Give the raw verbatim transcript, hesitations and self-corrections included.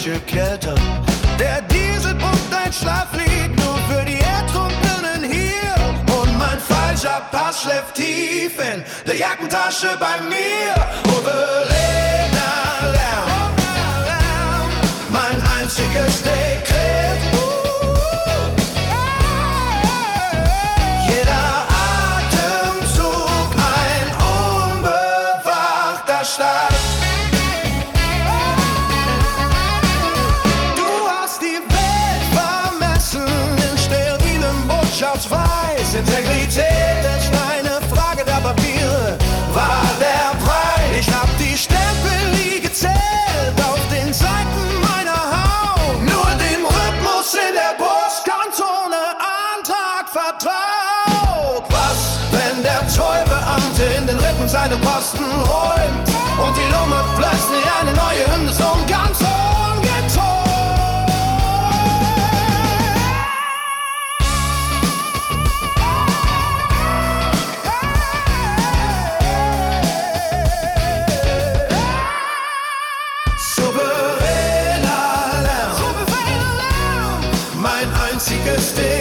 unheimliche Kälte. Der Diesel pumpt ein Schlaflied nur für die Ertrunkenen hier. Und mein falscher Pass schläft tief in der Jackentasche bei mir. Oberlena Lärm, mein einziges Dekret. Jeder Atemzug ein unbewachter Start. Schwarz-Weiß, Integrität ist eine Frage der Papiere, war der Preis. Ich hab die Stempel nie gezählt auf den Seiten meiner Haut. Nur dem Rhythmus in der Brust, ganz ohne Antrag vertraut. Was, wenn der Zollbeamte in den Rippen seine Posten räumt und die Lunge plötzlich eine neue Hymne so ganz ungeton? Einziges Ding.